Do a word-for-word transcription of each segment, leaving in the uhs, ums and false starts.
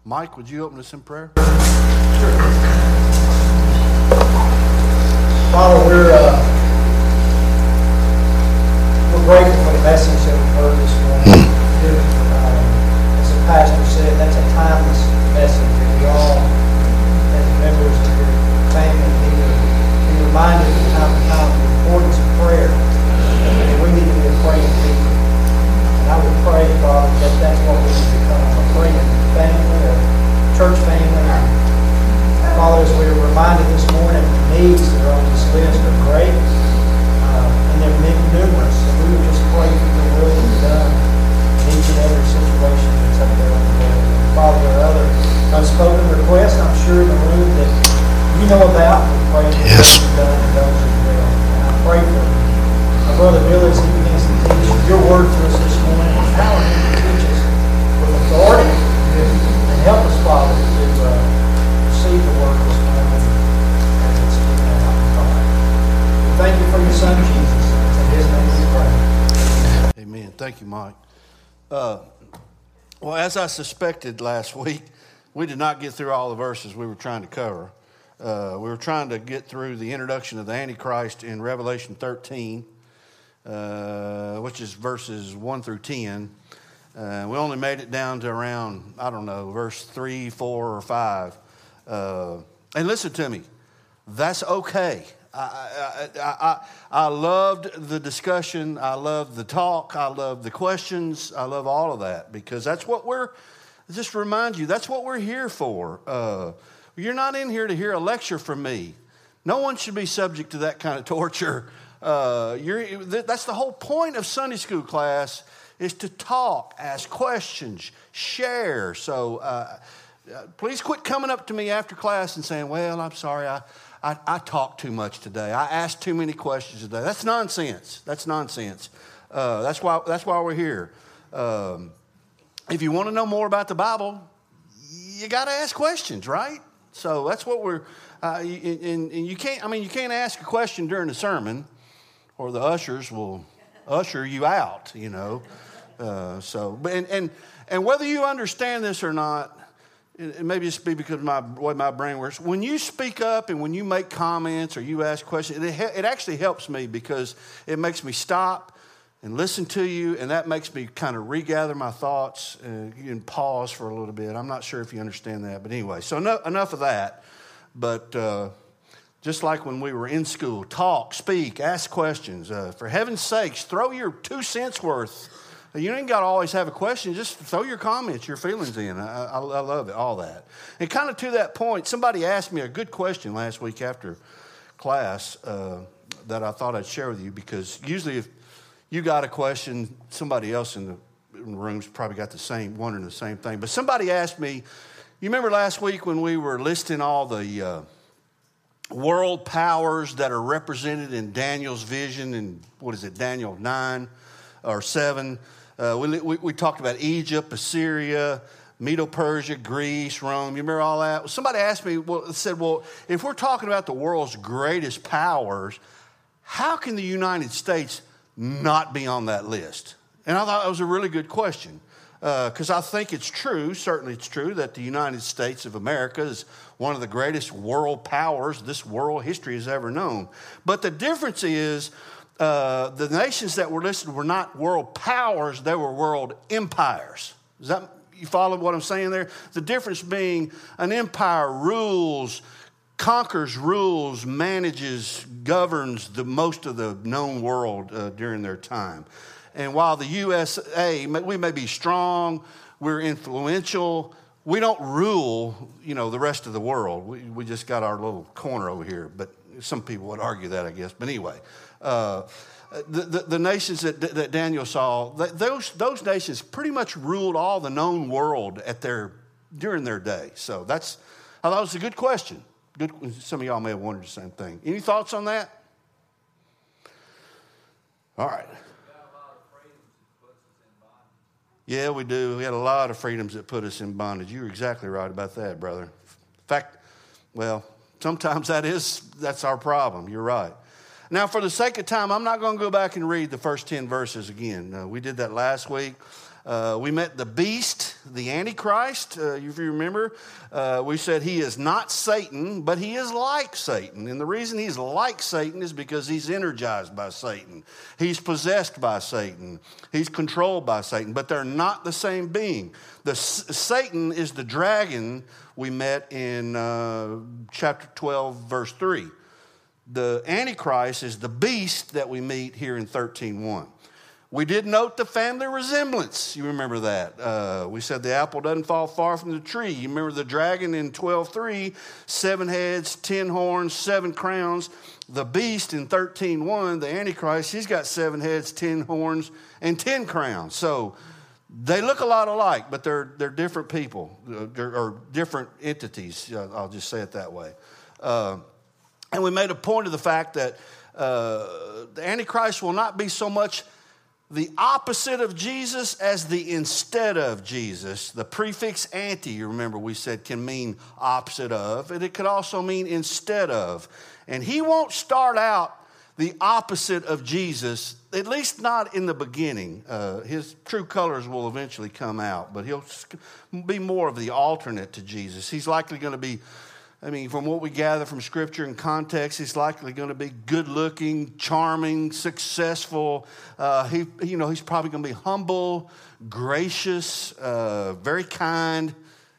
Mike, would you open us in prayer? Sure. Father, we're, uh, we're grateful for the message that we've heard this morning. Uh, as the pastor said, that's a timeless message that we all, as members of your family, need to be reminded from time to time of the importance of prayer. And we need to be a praying people. And I would pray, Father, that that's what we need to become, a praying family, a church family. And Father, as we were reminded this morning, the needs that are on this list are great, uh, and they're numerous. And we would just pray for your will to be done in each and every situation that's up there on the board. And Father, there are other unspoken requests, I'm sure, in the room that you know about. We pray for yes. what you've done and those as well. And I pray for my brother Billy as he begins to teach your word to us this morning. Empower him to teach us with authority and help us, Father, to uh, receive the word this morning as it's given out in God. We thank you for your son, Jesus. In his name we pray. Amen. Thank you, Mike. Uh, well, as I suspected last week, we did not get through all the verses we were trying to cover. Uh, we were trying to get through the introduction of the Antichrist in Revelation thirteen, uh, which is verses one through ten. Uh, we only made it down to around, I don't know, verse three, four, or five. Uh, and listen to me, that's okay. I, I, I, I loved the discussion. I loved the talk. I loved the questions. I love all of that because that's what we're, just remind you, that's what we're here for. Uh, you're not in here to hear a lecture from me. No one should be subject to that kind of torture. Uh, you're, that's the whole point of Sunday school class, is to talk, ask questions, share. So uh, please quit coming up to me after class and saying, well, I'm sorry, I, I, I talked too much today. I asked too many questions today. That's nonsense. That's nonsense. Uh, that's why, that's why we're here. Um, if you want to know more about the Bible, you got to ask questions, right? So that's what we're, uh, and, and you can't, I mean, you can't ask a question during the sermon or the ushers will usher you out, you know. Uh, so, and, and and whether you understand this or not, it, it may just be because of my way my brain works. When you speak up and when you make comments or you ask questions, it, it actually helps me because it makes me stop and listen to you, and that makes me kind of regather my thoughts and, and pause for a little bit. I'm not sure if you understand that, but anyway, so no, enough of that. But uh, just like when we were in school, talk, speak, ask questions. Uh, for heaven's sakes, throw your two cents worth. You ain't got to always have a question. Just throw your comments, your feelings in. I, I, I love it, all that. And kind of to that point, somebody asked me a good question last week after class uh, that I thought I'd share with you, because usually if you got a question, somebody else in the, in the room's probably got the same, wondering the same thing. But somebody asked me, you remember last week when we were listing all the uh, world powers that are represented in Daniel's vision in, what is it, Daniel nine or seven? Uh, we, we, we talked about Egypt, Assyria, Medo-Persia, Greece, Rome. You remember all that? Somebody asked me, well, said, well, if we're talking about the world's greatest powers, how can the United States not be on that list? And I thought that was a really good question, because uh, I think it's true, certainly it's true, that the United States of America is one of the greatest world powers this world history has ever known. But the difference is, uh, the nations that were listed were not world powers, they were world empires. Does that, you follow what I'm saying there? The difference being an empire rules, conquers, rules, manages, governs the most of the known world uh, during their time. And while the U S A, we may be strong, we're influential, we don't rule, you know, the rest of the world. We, we just got our little corner over here. But some people would argue that, I guess. But anyway, uh, the, the, the nations that, that Daniel saw, those, those nations pretty much ruled all the known world at their, during their day. So that's, I thought it was a good question. Good. Some of y'all may have wondered the same thing. Any thoughts on that? All right. Yeah, we do. We had a lot of freedoms that put us in bondage. You're exactly right about that, brother. In fact, well, sometimes that is, that's our problem. You're right. Now, for the sake of time, I'm not going to go back and read the first ten verses again. Uh, we did that last week. Uh, we met the beast, the Antichrist. Uh, if you remember, uh, we said he is not Satan, but he is like Satan. And the reason he's like Satan is because he's energized by Satan. He's possessed by Satan. He's controlled by Satan, but they're not the same being. The Satan is the dragon we met in uh, chapter twelve, verse three. The Antichrist is the beast that we meet here in thirteen one. We did note the family resemblance. You remember that. Uh, we said the apple doesn't fall far from the tree. You remember the dragon in twelve three, seven heads, ten horns, seven crowns. The beast in thirteen one, the Antichrist, he's got seven heads, ten horns, and ten crowns. So they look a lot alike, but they're, they're different people, they're, or different entities. I'll just say it that way. Uh, and we made a point of the fact that uh, the Antichrist will not be so much the opposite of Jesus as the instead of Jesus. The prefix anti, you remember we said, can mean opposite of, and it could also mean instead of. And he won't start out the opposite of Jesus, at least not in the beginning. Uh, his true colors will eventually come out, but he'll be more of the alternate to Jesus. He's likely going to be, I mean, from what we gather from Scripture and context, he's likely going to be good-looking, charming, successful. Uh, he, you know, he's probably going to be humble, gracious, uh, very kind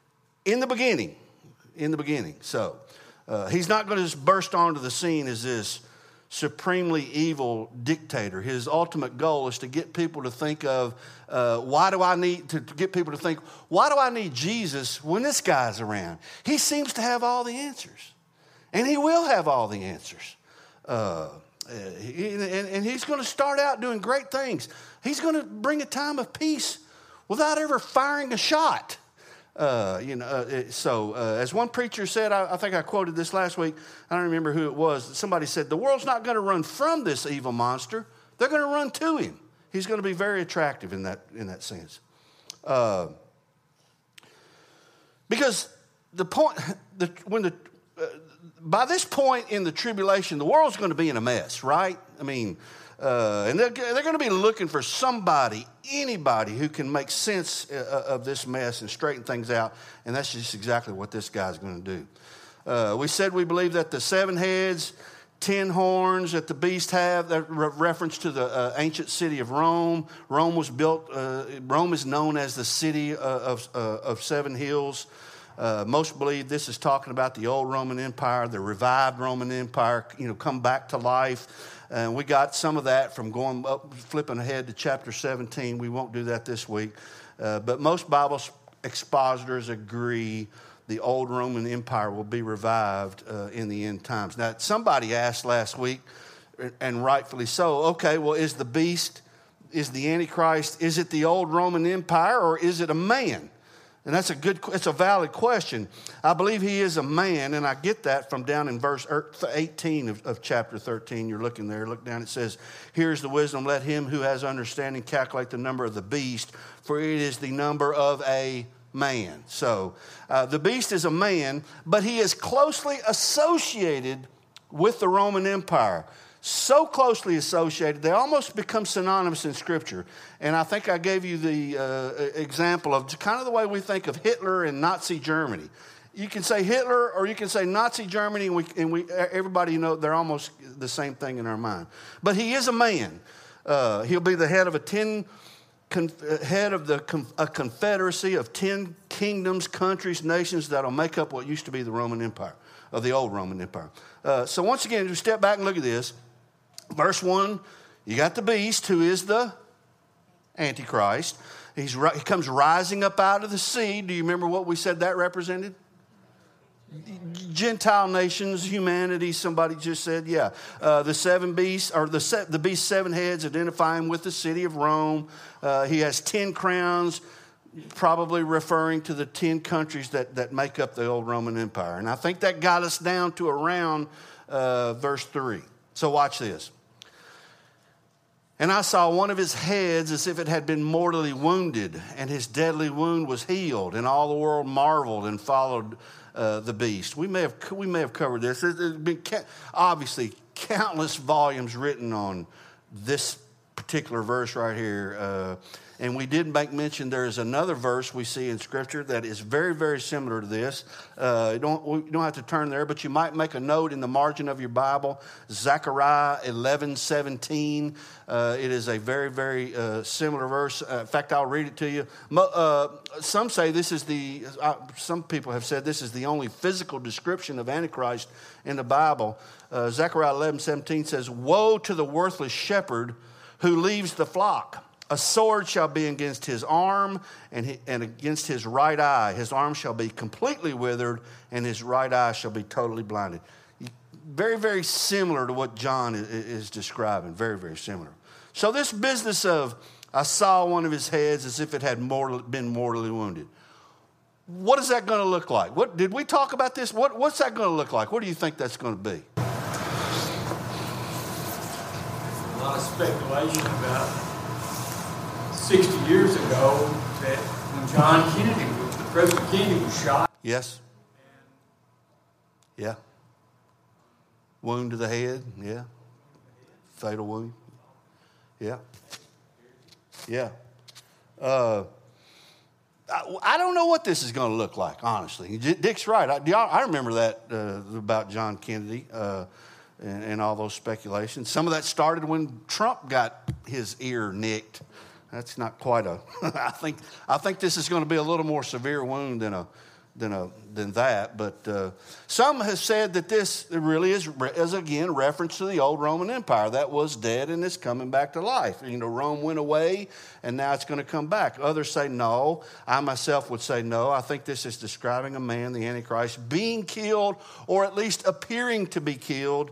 in the beginning. In the beginning. So uh, he's not going to just burst onto the scene as this supremely evil dictator. His ultimate goal is to get people to think of, uh, why do I need, to, to get people to think, why do I need Jesus when this guy's around? He seems to have all the answers. And he will have all the answers. Uh, he, and, and he's going to start out doing great things. He's going to bring a time of peace without ever firing a shot. Uh, you know, uh, so uh, as one preacher said, I, I think I quoted this last week, I don't remember who it was, somebody said, the world's not going to run from this evil monster, they're going to run to him. He's going to be very attractive in that, in that sense. Uh, because the point, the, when the, uh, by this point in the tribulation, the world's going to be in a mess, right? I mean, Uh, and they're, they're going to be looking for somebody, anybody who can make sense uh, of this mess and straighten things out. And that's just exactly what this guy's going to do. Uh, we said we believe that the seven heads, ten horns that the beast have, that re- reference to the uh, ancient city of Rome. Rome was built, uh, Rome is known as the city of, uh, of seven hills. Uh, most believe this is talking about the old Roman Empire, the revived Roman Empire, you know, come back to life. And we got some of that from going up, flipping ahead to chapter seventeen. We won't do that this week. Uh, but most Bible expositors agree the old Roman Empire will be revived uh, in the end times. Now, somebody asked last week, and rightfully so, okay, well, is the beast, is the Antichrist, is it the old Roman Empire or is it a man? And that's a good, it's a valid question. I believe he is a man, and I get that from down in verse eighteen of, of chapter thirteen. You're looking there, look down, it says, here's the wisdom, let him who has understanding calculate the number of the beast, for it is the number of a man. So uh, the beast is a man, but he is closely associated with the Roman Empire. So closely associated, they almost become synonymous in Scripture. And I think I gave you the uh, example of kind of the way we think of Hitler and Nazi Germany. You can say Hitler or you can say Nazi Germany, and we, and we everybody know they're almost the same thing in our mind. But he is a man. Uh, he'll be the head of a ten, con, head of the a confederacy of ten kingdoms, countries, nations that'll make up what used to be the Roman Empire, or the old Roman Empire. Uh, so once again, just step back and look at this. Verse one, you got the beast who is the Antichrist. He's, he comes rising up out of the sea. Do you remember what we said that represented? Gentile nations, humanity, somebody just said, yeah. Uh, the seven beasts, or the, se- the beast's seven heads identify him with the city of Rome. Uh, he has ten crowns, probably referring to the ten countries that, that make up the old Roman Empire. And I think that got us down to around uh, verse three. So watch this. And I saw one of his heads as if it had been mortally wounded, and his deadly wound was healed, and all the world marveled and followed uh, the beast. We may have we may have covered this. There's been obviously countless volumes written on this particular verse right here. Uh, And we did make mention there is another verse we see in Scripture that is very, very similar to this. Uh, you, don't, you don't have to turn there, but you might make a note in the margin of your Bible, Zechariah eleven seventeen. Uh, it is a very, very uh, similar verse. Uh, in fact, I'll read it to you. Uh, some say this is the, uh, some people have said this is the only physical description of Antichrist in the Bible. Uh, Zechariah eleven seventeen says, "Woe to the worthless shepherd who leaves the flock. A sword shall be against his arm and, he, and against his right eye. His arm shall be completely withered, and his right eye shall be totally blinded." Very, very similar to what John is, is describing. Very, very similar. So this business of, I saw one of his heads as if it had mortal, been mortally wounded. What is that going to look like? What did we talk about this? What, what's that going to look like? What do you think that's going to be? A lot of speculation about sixty years ago that when John Kennedy, the President Kennedy was shot. Yes. Yeah. Wound to the head. Yeah. Fatal wound. Yeah. Yeah. Uh, I, I don't know what this is going to look like, honestly. Dick's right. I, I remember that uh, about John Kennedy uh, and, and all those speculations. Some of that started when Trump got his ear nicked. That's not quite a. I think I think this is going to be a little more severe wound than a than a than that. But uh, some have said that this really is, is again reference to the old Roman Empire that was dead and is coming back to life. You know, Rome went away and now it's going to come back. Others say no. I myself would say no. I think this is describing a man, the Antichrist, being killed or at least appearing to be killed.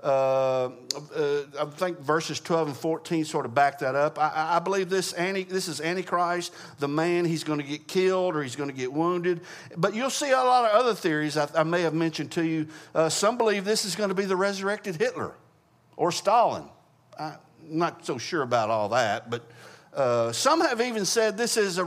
Uh, uh, I think verses twelve and fourteen sort of back that up. I, I believe this anti, this is Antichrist, the man. He's going to get killed or he's going to get wounded. But you'll see a lot of other theories I, I may have mentioned to you. Uh, some believe this is going to be the resurrected Hitler or Stalin. I'm not so sure about all that, but uh, some have even said this is a,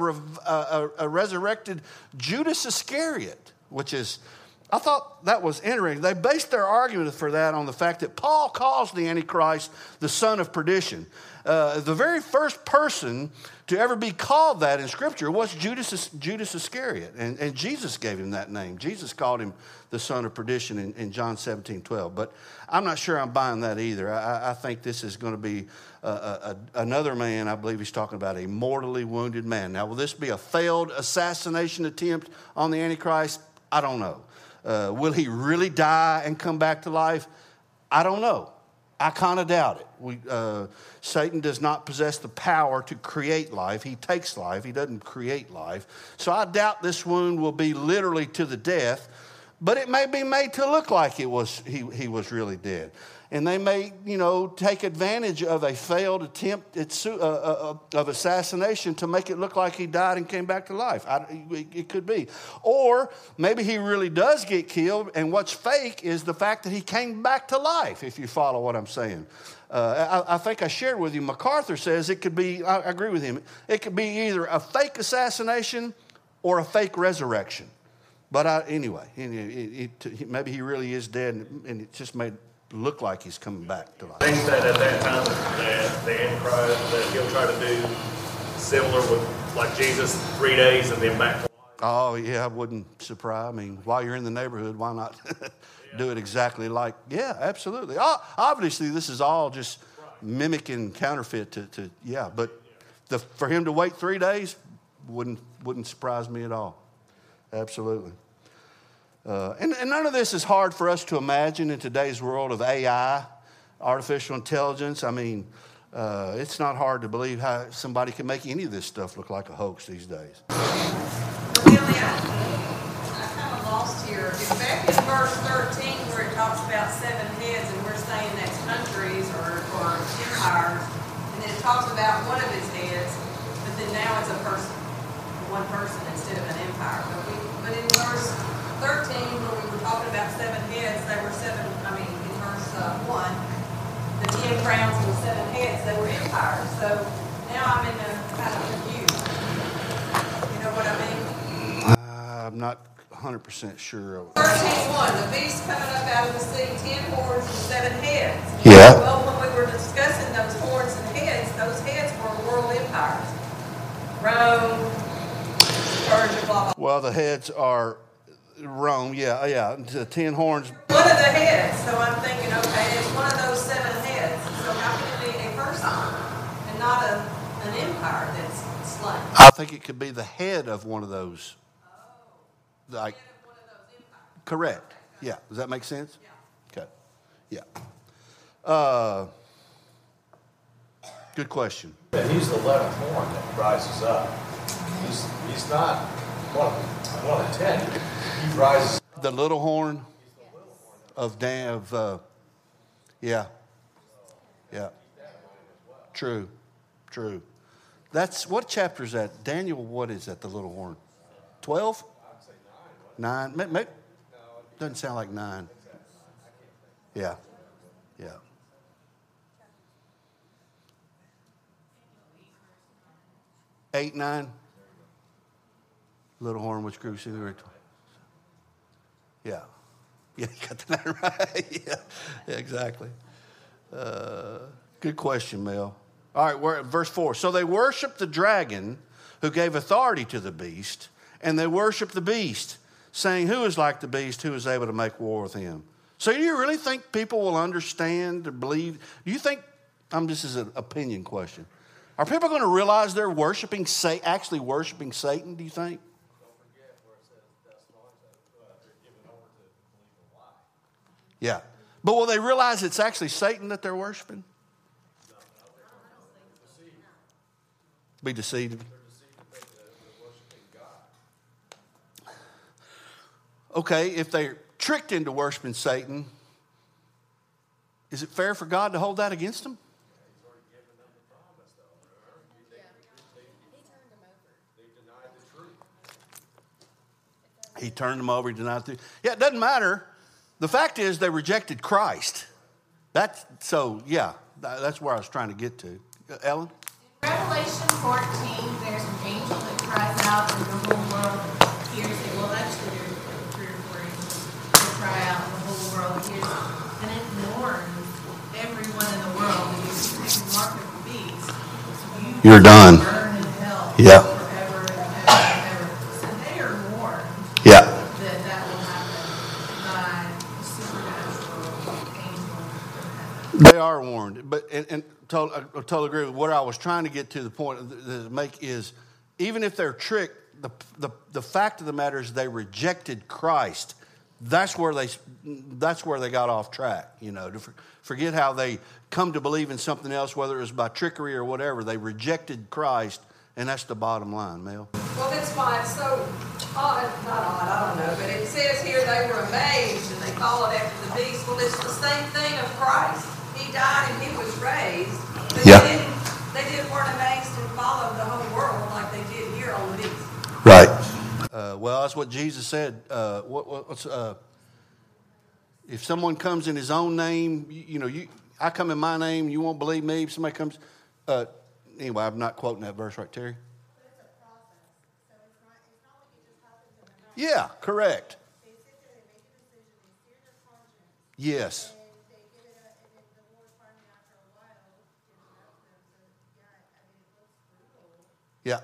a, a resurrected Judas Iscariot, which is... I thought that was interesting. They based their argument for that on the fact that Paul calls the Antichrist the son of perdition. Uh, the very first person to ever be called that in Scripture was Judas, Judas Iscariot, and, and Jesus gave him that name. Jesus called him the son of perdition in, in John seventeen twelve. But I'm not sure I'm buying that either. I, I think this is going to be a, a, a, another man. I believe he's talking about a mortally wounded man. Now, will this be a failed assassination attempt on the Antichrist? I don't know. Uh, will he really die and come back to life? I don't know. I kind of doubt it. We, uh, Satan does not possess the power to create life. He takes life. He doesn't create life. So I doubt this wound will be literally to the death, but it may be made to look like it was he, he was really dead. And they may, you know, take advantage of a failed attempt at su- uh, uh, of assassination to make it look like he died and came back to life. I, it could be. Or maybe he really does get killed, and what's fake is the fact that he came back to life, if you follow what I'm saying. Uh, I, I think I shared with you, MacArthur says it could be, I agree with him, it could be either a fake assassination or a fake resurrection. But I, anyway, it, it, it, maybe he really is dead, and, and it just made look like he's coming back to life. They said at that time that the Antichrist, that he'll try to do similar with like Jesus, three days and then back to life. Oh, yeah, wouldn't surprise. I mean, while you're in the neighborhood, why not do it exactly like, yeah, absolutely. Obviously, this is all just mimicking counterfeit to, to yeah, but the, for him to wait three days wouldn't wouldn't surprise me at all. Absolutely. Uh, and, and none of this is hard for us to imagine in today's world of A I, artificial intelligence. I mean, uh, it's not hard to believe how somebody can make any of this stuff look like a hoax these days. Really, I, I kind of lost here. It's back in verse thirteen where it talks about seven heads, and we're saying that's countries or, or empires. And then it talks about one of his heads, but then now it's a person, one person instead of an empire. But, we, but in verse thirteen, when we were talking about seven heads, they were seven, I mean, in verse uh, one, the ten crowns and the seven heads, they were empires. So now I'm in a kind of confused. You know what I mean? Uh, I'm not one hundred percent sure. thirteen one, the beast coming up out of the sea, ten horns and seven heads. Yeah. Well, when we were discussing those horns and heads, those heads were world empires. Rome, Persia, blah, blah. Well, the heads are Rome, yeah, yeah. The ten horns. One of the heads, so I'm thinking, okay, it's one of those seven heads. So how can it be a person and not a, an empire that's slain? I think it could be the head of one of those. Oh. Like, Head of one of those empires. correct. Yeah. Does that make sense? Yeah. Okay. Yeah. Uh, good question. And he's the eleventh horn that rises up. He's, he's not one of, one of the ten. He rises. The little horn of Dan, of, uh, yeah. Yeah. True. True. That's, what chapter is that? Daniel, what is that, the little horn? twelve? Nine? May- may- Doesn't sound like nine. Yeah. Yeah. Eight, nine. Little horn which grew through the earth. Yeah. Yeah, you got the nine right. yeah. yeah, exactly. Uh, good question, Mel. All right, we're at verse four. So they worshiped the dragon who gave authority to the beast, and they worshiped the beast, saying, who is like the beast, who is able to make war with him? So do you really think people will understand or believe? Do you think, um, this is an opinion question, are people going to realize they're worshiping, actually worshiping Satan, do you think? Yeah. But will they realize it's actually Satan that they're worshiping? Be deceived. Okay, if they're tricked into worshiping Satan, is it fair for God to hold that against them? He turned them over, he denied the truth. Yeah, it doesn't matter. The fact is they rejected Christ. That's, so, yeah, that's where I was trying to get to. Uh, Ellen? In Revelation fourteen, there's an angel that cries out and the whole world hears it. Well, actually, there's three or four angels that cry out and the whole world hears it. And it warns everyone in the world that if you take the mark of the beast, you You're done. burn in hell Yeah. forever and ever and ever. So they are warned Yeah. that that will happen by a supernatural angel from heaven. They are warned, but and, and total, I totally agree with what I was trying to get to. The point to make is, even if they're tricked, the, the the fact of the matter is they rejected Christ. That's where they that's where they got off track. You know, to forget how they come to believe in something else, whether it was by trickery or whatever. They rejected Christ, and that's the bottom line, Mel. Well, that's why it's so odd, not odd, I don't know, but it says here they were amazed and they followed after the beast. Well, it's the same thing of Christ. He died and he was raised, but Yeah. they, didn't, they didn't weren't amazed and followed the whole world like they did here on the beast. Right. Uh, well, that's what Jesus said. Uh, what, what, what's uh, if someone comes in his own name, you, you know, you I come in my name, you won't believe me. If somebody comes, uh, anyway, I'm not quoting that verse, right, Terry? Yeah, correct. Yes. Yeah.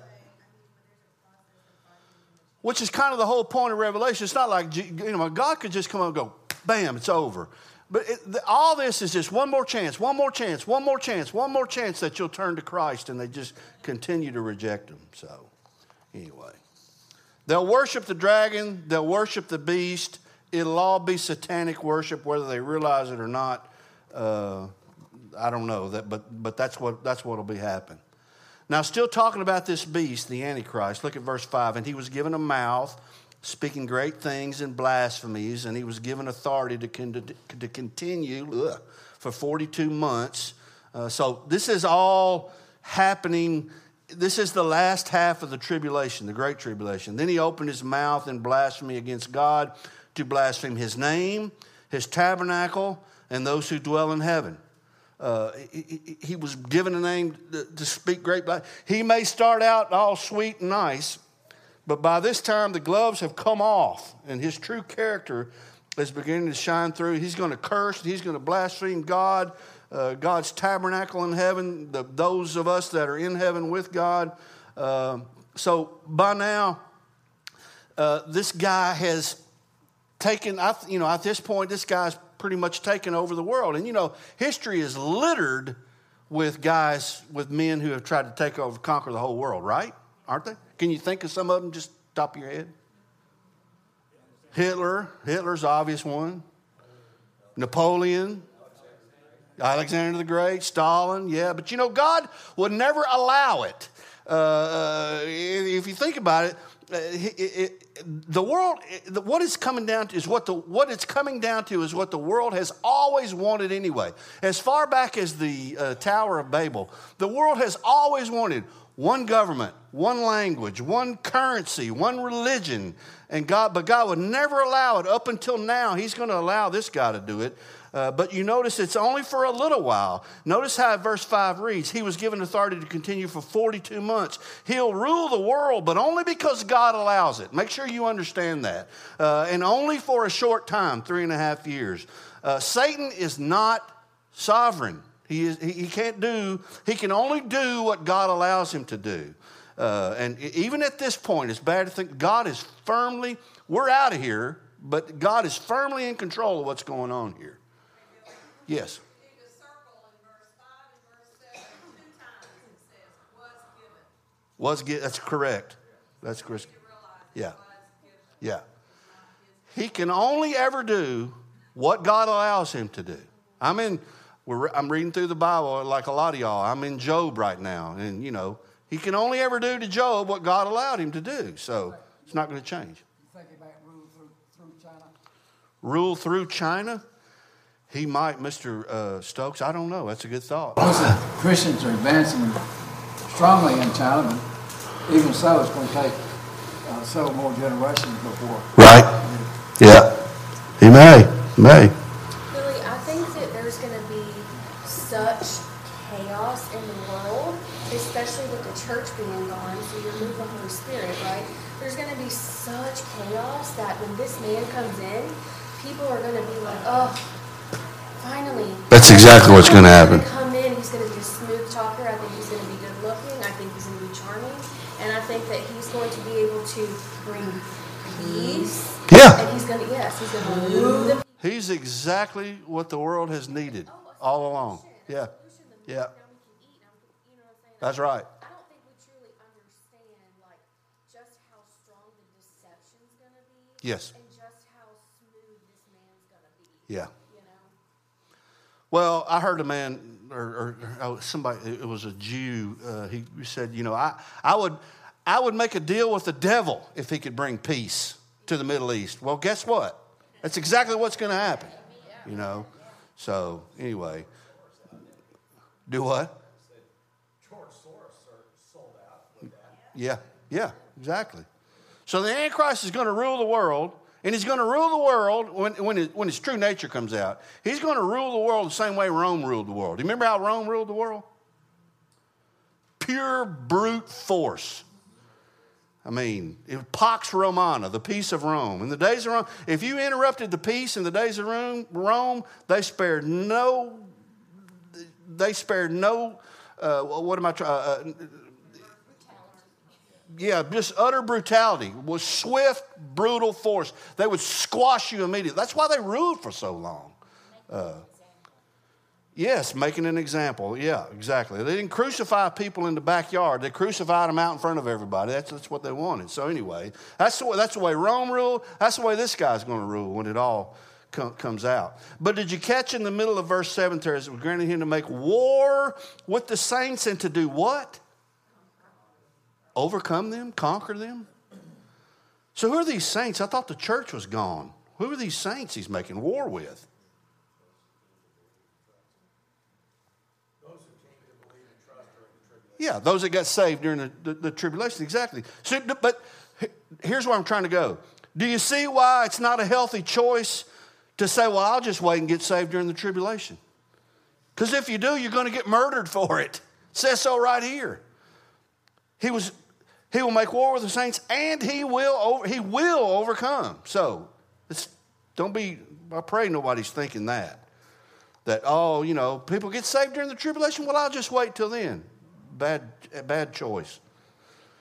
Which is kind of the whole point of Revelation. It's not like, you know, God could just come up and go, bam, it's over. But it, the, all this is just one more chance, one more chance, one more chance, one more chance that you'll turn to Christ, and they just continue to reject him. So, anyway. They'll worship the dragon. They'll worship the beast. It'll all be satanic worship, whether they realize it or not. Uh, I don't know that, but but that's what that's what'll be happening. Now, still talking about this beast, the Antichrist. Look at verse five. And he was given a mouth, speaking great things and blasphemies, and he was given authority to con- to continue ugh, for forty-two months. Uh, so this is all happening. This is the last half of the tribulation, the great tribulation. Then he opened his mouth in blasphemy against God, to blaspheme his name, his tabernacle, and those who dwell in heaven. Uh, he, he was given a name to, to speak great. He may start out all sweet and nice, but by this time the gloves have come off, and his true character is beginning to shine through. He's going to curse. He's going to blaspheme God. Uh, God's tabernacle in heaven, the, those of us that are in heaven with God, Um, so by now, uh, this guy has taken, I, you know, at this point, this guy's pretty much taken over the world. And, you know, history is littered with guys, with men who have tried to take over, conquer the whole world, right? Aren't they? Can you think of some of them just top of your head? Hitler. Hitler's the obvious one. Napoleon. Alexander the Great. Stalin. Yeah, but you know, God would never allow it. Uh, if you think about it, it, it, the world, what it's coming down to is what the what it's coming down to is what the world has always wanted anyway. As far back as the uh, Tower of Babel, the world has always wanted one government, one language, one currency, one religion, and God. But God would never allow it. Up until now, He's going to allow this guy to do it. Uh, but you notice it's only for a little while. Notice how verse five reads, he was given authority to continue for forty-two months. He'll rule the world, but only because God allows it. Make sure you understand that. Uh, and only for a short time, three and a half years. Uh, Satan is not sovereign. He, is, he, he can't do, he can only do what God allows him to do. Uh, and even at this point, it's bad to think God is firmly, we're out of here, but God is firmly in control of what's going on here. Yes. You need to circle in verse five and verse seven, two times it says, was given. Was given, that's correct. That's correct. You realize it Yeah. was given. Yeah. He can only ever do what God allows him to do. I'm in, we're, I'm reading through the Bible like a lot of y'all. I'm in Job right now. And, you know, he can only ever do to Job what God allowed him to do. So it's not going to change. You think about rule through, through China? Rule through China? He might, Mister Uh, Stokes. I don't know. That's a good thought. Listen, Christians are advancing strongly in China, but even so, it's going to take uh, several more generations before. Right. Yeah. He may. May. Billy, I think that there's going to be such chaos in the world, especially with the church being gone, so you remove the Holy Spirit, right? There's going to be such chaos that when this man comes in, people are going to be like, oh, finally. That's exactly what's going to happen. He's going to come in, he's going to be a smooth talker. I think he's going to be good looking. I think he's going to be charming. And I think that he's going to be able to bring peace. Yeah. And he's going to, yes, he's going to remove the He's exactly what the world has needed all along. Yeah. Yeah. That's right. I don't think we truly understand, like, just how strong the deception's going to be. Yes. And just how smooth this man's going to be. Yeah. You know? Well, I heard a man, or, or, or somebody, it was a Jew, uh, he said, you know, I, I would I would make a deal with the devil if he could bring peace to the Middle East. Well, guess what? That's exactly what's going to happen, you know. So, anyway. Do what? George Soros sold out with that. Yeah, yeah, exactly. So the Antichrist is going to rule the world, and he's going to rule the world when, when, his, when his true nature comes out. He's going to rule the world the same way Rome ruled the world. Do you remember how Rome ruled the world? Pure brute force. I mean, it was Pax Romana, the peace of Rome. In the days of Rome, if you interrupted the peace in the days of Rome, Rome they spared no, they spared no, uh, what am I trying, uh, yeah, just utter brutality. It was swift, brutal force. They would squash you immediately. That's why they ruled for so long. Uh, yes, making an example. Yeah, exactly. They didn't crucify people in the backyard. They crucified them out in front of everybody. That's, that's what they wanted. So anyway, that's the way, that's the way Rome ruled. That's the way this guy's going to rule when it all com- comes out. But did you catch in the middle of verse seven there, it was granted him to make war with the saints and to do what? Overcome them, conquer them. So who are these saints? I thought the church was gone. Who are these saints he's making war with? Yeah, those that got saved during the, the, the tribulation, exactly. So, but here's where I'm trying to go. Do you see why it's not a healthy choice to say, well, I'll just wait and get saved during the tribulation? Because if you do, you're going to get murdered for it. It says so right here. He was, he will make war with the saints, and he will over, he will overcome. So it's, don't be. I pray nobody's thinking that that oh, you know, people get saved during the tribulation. Well, I'll just wait till then. Bad, bad choice.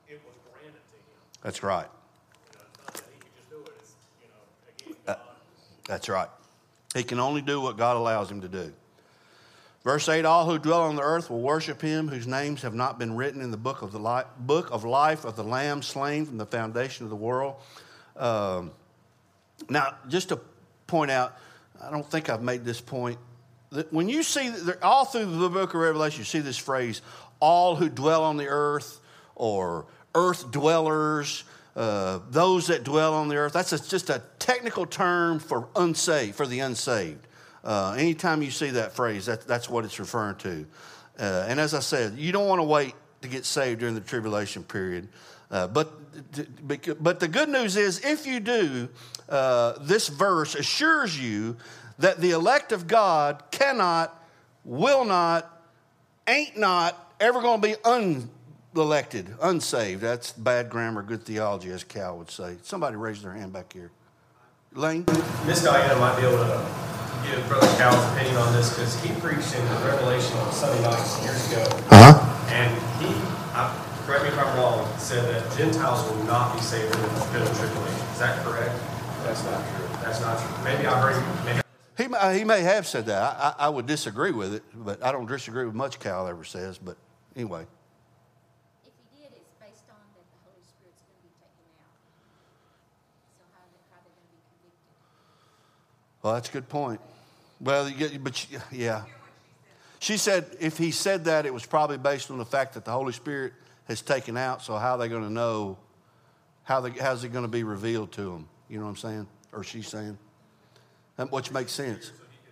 it was granted to him. That's right. You know, it's not that he could just do it. It's, you know, again, God. That's right. He can only do what God allows him to do. Verse eight, all who dwell on the earth will worship him whose names have not been written in the book of the li- book of life of the Lamb slain from the foundation of the world. Um, now, just to point out, I don't think I've made this point. That when you see, all through the book of Revelation, you see this phrase, all who dwell on the earth, or earth dwellers, uh, those that dwell on the earth. That's a, just a technical term for unsaved, for the unsaved. Uh, anytime you see that phrase, that, that's what it's referring to. Uh, and as I said, you don't want to wait to get saved during the tribulation period. Uh, but, but the good news is, if you do, uh, this verse assures you that the elect of God cannot, will not, ain't not ever going to be unelected, unsaved. That's bad grammar, good theology, as Cal would say. Somebody raise their hand back here. Lane? Miss Diana might be able to give Brother Cal's opinion on this, because he preached in Revelation on Sunday nights years ago. Uh-huh. And he, I, correct me if I'm wrong, said that Gentiles will not be saved in the middle tribulation. Is that correct? That's not true. That's not true. Maybe I heard him. Maybe He may, he may have said that. I, I, I would disagree with it, but I don't disagree with much Cal ever says. But anyway. If he did, it's based on that the Holy Spirit's going to be taken out. So how are they, how are they going to be convicted? Well, that's a good point. Well, you get, but she, yeah. She said if he said that, it was probably based on the fact that the Holy Spirit has taken out. So how are they going to know? How they, how's it going to be revealed to them? You know what I'm saying? Or she's saying? Which makes sense.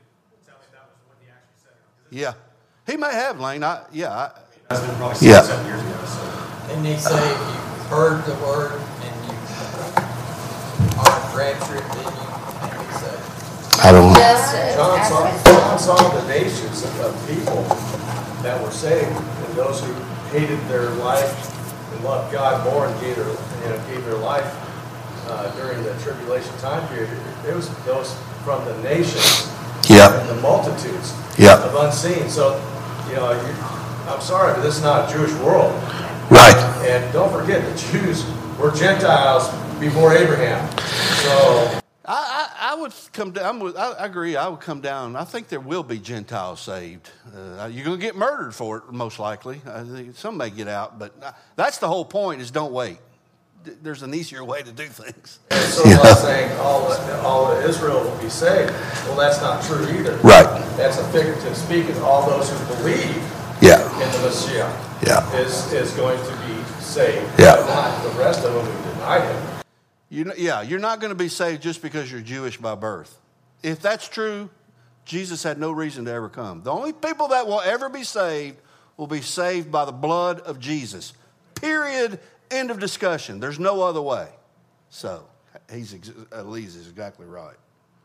Yeah. He may have, Lane. I, yeah. I, that's been probably six, yeah. seven years ago. So. And they say if you heard the word and you aren't raptured, then you can be saved. I don't know. John saw, John saw the nations of people that were saved, and those who hated their life and loved God more and gave their, you know, gave their life uh, during the tribulation time period. It was those from the nations, yeah, and the multitudes, yeah, of unseen. So, you know, you, I'm sorry, but this is not a Jewish world, right? And don't forget, the Jews were Gentiles before Abraham. So. I, I, I would come down. With, I, I agree. I would come down. I think there will be Gentiles saved. Uh, you're going to get murdered for it, most likely. I think some may get out, but that's the whole point. Is don't wait. There's an easier way to do things. And so yeah. I'm saying all all of Israel will be saved. Well, that's not true either. Right. That's a figurative speaking. All those who believe yeah. in the Messiah yeah. is is going to be saved. Yeah. But not the rest of them who denied him. You know, yeah, you're not going to be saved just because you're Jewish by birth. If that's true, Jesus had no reason to ever come. The only people that will ever be saved will be saved by the blood of Jesus. Period. End of discussion. There's no other way. So, he's Elise is exactly right.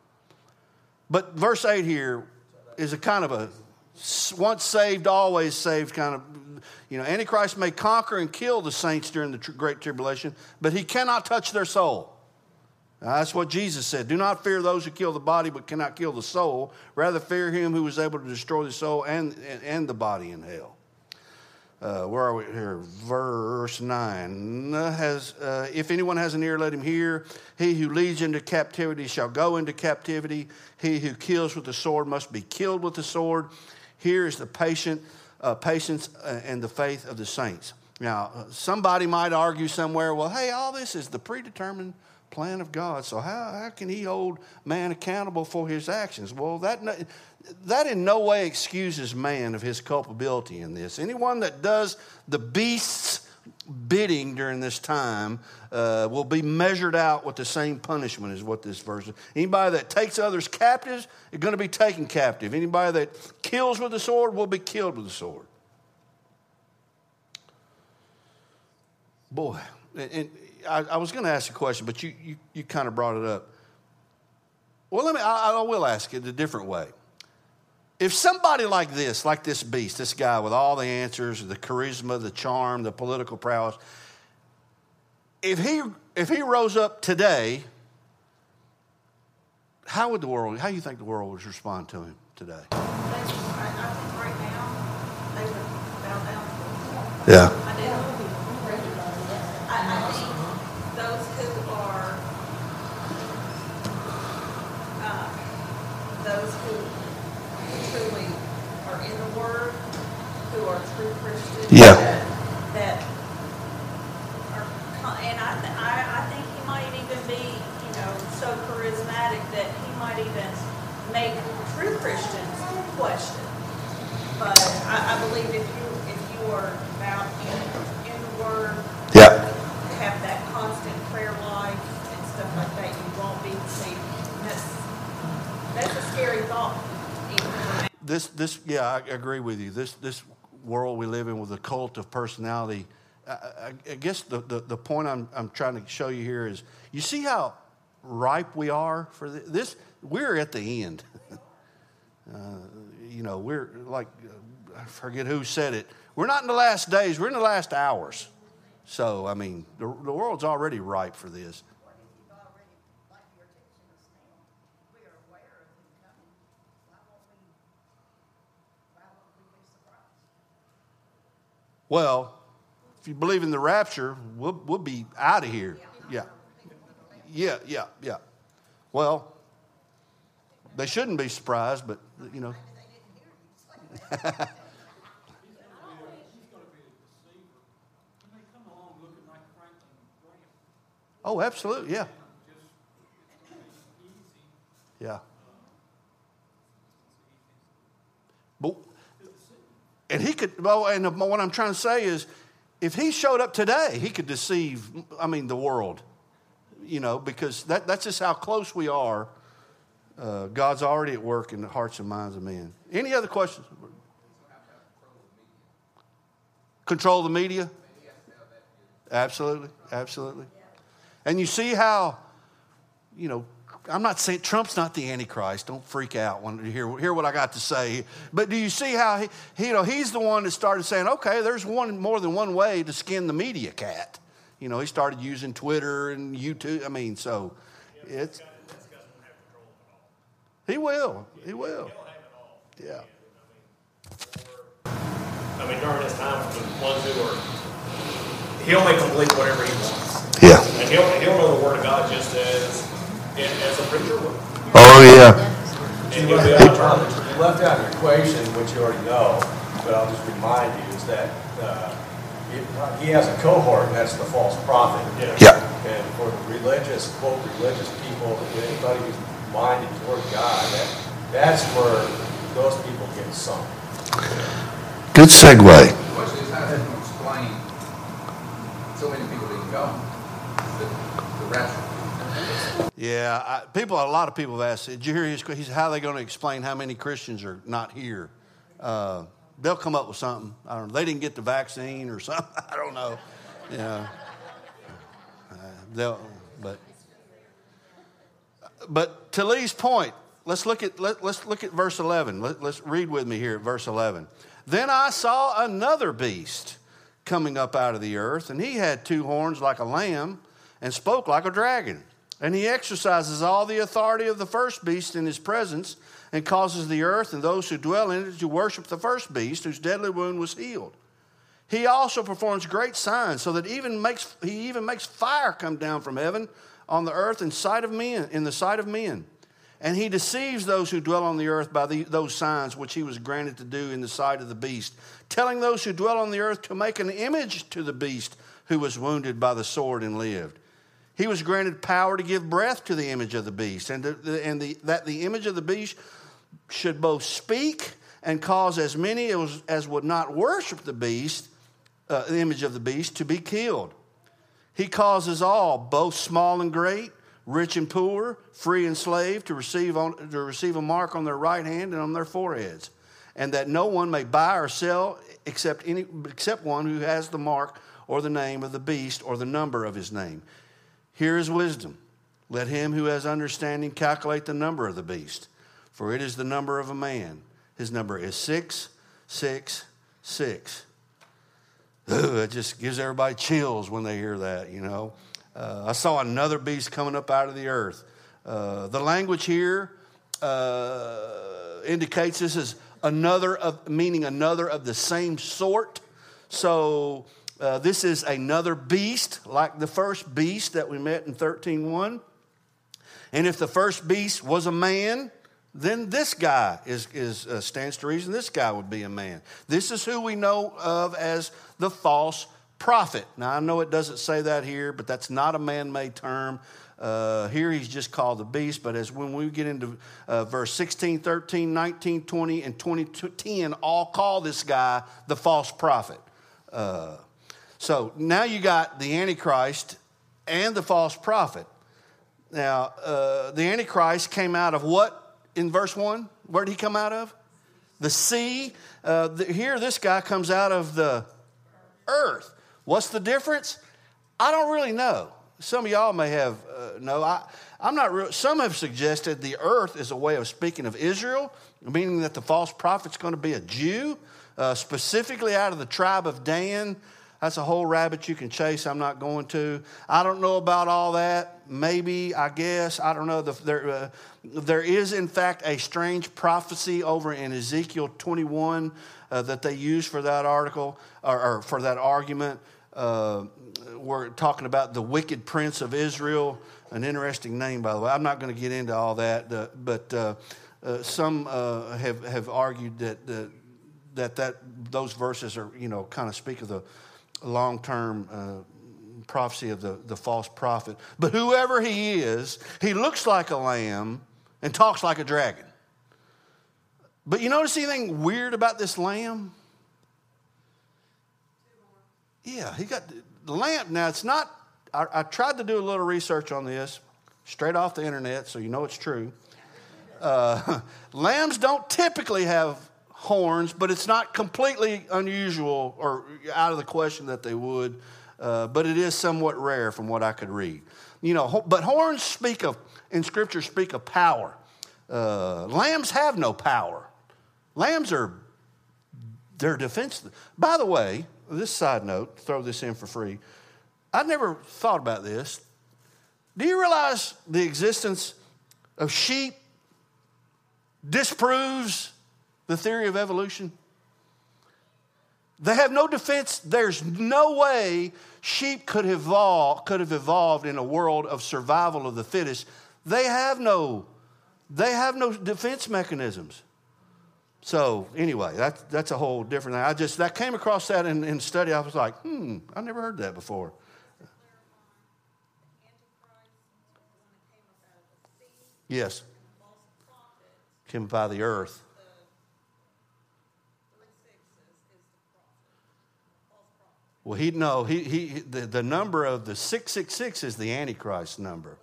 But verse eight here is a kind of a once saved, always saved kind of, you know, Antichrist may conquer and kill the saints during the tr- Great Tribulation, but he cannot touch their soul. Now, that's what Jesus said. Do not fear those who kill the body but cannot kill the soul. Rather fear him who was able to destroy the soul and, and, and the body in hell. Uh, where are we here? Verse nine. Has, uh, if anyone has an ear, let him hear. He who leads into captivity shall go into captivity. He who kills with the sword must be killed with the sword. Here is the patient, uh, patience and the faith of the saints. Now, somebody might argue somewhere, well, hey, all this is the predetermined plan of God, so how, how can he hold man accountable for his actions? Well, that, that in no way excuses man of his culpability in this. Anyone that does the beast's bidding during this time uh, will be measured out with the same punishment is what this verse is. Anybody that takes others captives is going to be taken captive. Anybody that kills with the sword will be killed with the sword. Boy, and, and I, I was going to ask a question, but you, you, you kind of brought it up. Well, let me, I, I will ask it a different way. If somebody like this, like this beast, this guy with all the answers, the charisma, the charm, the political prowess, if he if he rose up today, how would the world, how do you think the world would respond to him today? I think right now, they would bow down. Yeah. I did. Yeah. That, that are, con- and I, th- I, I think he might even be, you know, so charismatic that he might even make true Christians question. But I, I believe if you if you are about in, in the Word, Yeah. have that constant prayer life and stuff like that, you won't be deceived. That's that's a scary thought. Even for now. This, this, yeah, I agree with you. This, this world we live in with a cult of personality. I, I, I guess the, the, the point I'm, I'm trying to show you here is, you see how ripe we are for this? this we're at the end. uh, you know, we're like, I forget who said it. We're not in the last days. We're in the last hours. So, I mean, the, the world's already ripe for this. Well, if you believe in the rapture, we'll, we'll be out of here. Yeah. Yeah, yeah, yeah. Well, they shouldn't be surprised, but, you know. Oh, absolutely, yeah. Yeah. But, and he could, well, and what I'm trying to say is, if he showed up today, he could deceive, I mean, the world, you know, because that, that's just how close we are. Uh, God's already at work in the hearts and minds of men. Any other questions? Control the media? Absolutely, absolutely. And you see how, you know, I'm not saying Trump's not the Antichrist. Don't freak out when you hear, hear what I got to say. But do you see how he, he, you know, he's the one that started saying, okay, there's one more than one way to skin the media cat. You know, he started using Twitter and YouTube. I mean, so it's. He will. He will. Yeah. I mean, during his time, the ones who are, he'll make them believe whatever he wants. Yeah. And he'll, he'll know the Word of God just as, as a preacher would. Oh, yeah. And You he'll be left, out out, you left out an equation, which you already know, but I'll just remind you, is that uh, he, he has a cohort, and that's the false prophet. Yeah. Yeah. And for the religious, quote, religious people, anybody who's minded toward God, that, that's where those people get sunk. Good segue. The question is, how does that explain so many people didn't go? The, the rapture. Yeah, I, people. A lot of people have asked. Did you hear his? He said, "How are they going to explain how many Christians are not here?" Uh, they'll come up with something. I don't know. They didn't get the vaccine or something. I don't know. Yeah. Uh, they'll. But. But to Lee's point, let's look at let, let's look at verse eleven. Let, let's read with me here at verse eleven. Then I saw another beast coming up out of the earth, and he had two horns like a lamb, and spoke like a dragon. And he exercises all the authority of the first beast in his presence, and causes the earth and those who dwell in it to worship the first beast, whose deadly wound was healed. He also performs great signs, so that even makes he even makes fire come down from heaven on the earth in sight of men, in the sight of men. And he deceives those who dwell on the earth by the, those signs which he was granted to do in the sight of the beast, telling those who dwell on the earth to make an image to the beast who was wounded by the sword and lived. He was granted power to give breath to the image of the beast, and, to, and the, that the image of the beast should both speak and cause as many as, as would not worship the beast, uh, the image of the beast, to be killed. He causes all, both small and great, rich and poor, free and slave, to receive on, to receive a mark on their right hand and on their foreheads, and that no one may buy or sell except any except one who has the mark or the name of the beast or the number of his name. Here is wisdom. Let him who has understanding calculate the number of the beast, for it is the number of a man. His number is six, six, six. Ugh, it just gives everybody chills when they hear that, you know. Uh, I saw another beast coming up out of the earth. Uh, the language here uh, indicates this is another of, meaning another of the same sort. So uh, this is another beast, like the first beast that we met in thirteen one. And if the first beast was a man, then this guy is, is uh, stands to reason this guy would be a man. This is who we know of as the false prophet. Now, I know it doesn't say that here, but that's not a man-made term. Uh, here he's just called the beast, but as when we get into uh, verse sixteen, thirteen, nineteen, twenty, and twenty, ten, all call this guy the false prophet. Uh, so now you got the Antichrist and the false prophet. Now, uh, the Antichrist came out of what in verse one? Where did he come out of? The sea. Uh, the, here, this guy comes out of the earth. What's the difference? I don't really know. Some of y'all may have uh, know. I, I'm not real. Some have suggested the earth is a way of speaking of Israel, meaning that the false prophet's going to be a Jew, uh, specifically out of the tribe of Dan. That's a whole rabbit you can chase. I'm not going to. I don't know about all that. Maybe, I guess. I don't know. The, there, uh, there is, in fact, a strange prophecy over in Ezekiel twenty-one uh, that they use for that article, or, or for that argument. Uh, we're talking about the wicked prince of Israel, an interesting name, by the way. I'm not going to get into all that, uh, but uh, uh, some uh, have have argued that uh, that that those verses are, you know, kind of speak of the long-term uh, prophecy of the, the false prophet. But whoever he is, he looks like a lamb and talks like a dragon. But you notice anything weird about this lamb? Yeah, he got the lamb. Now, it's not, I, I tried to do a little research on this, straight off the internet, so you know it's true. Uh, lambs don't typically have horns, but it's not completely unusual or out of the question that they would, uh, but it is somewhat rare from what I could read. You know, but horns speak of, in Scripture, speak of power. Uh, lambs have no power. Lambs are, they're defenseless. By the way, this side note, throw this in for free. I never thought about this. Do you realize the existence of sheep disproves the theory of evolution? They have no defense. There's no way sheep could evolve, could have evolved in a world of survival of the fittest. They have no, they have no defense mechanisms. So anyway, that's that's a whole different thing. I just that came across that in, in study. I was like, hmm, I never heard that before. Yes. Came by the earth. Well, he no, he he the, the number of the six six six is the Antichrist number.